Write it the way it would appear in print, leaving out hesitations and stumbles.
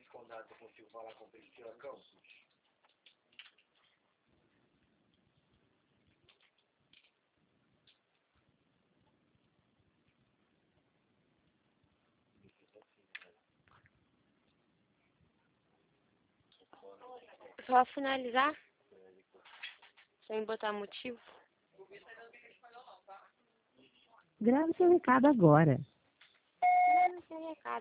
condado eu consigo falar com o Cristiano? Só finalizar? Sem botar motivo? Grave seu recado agora. Não tem recado.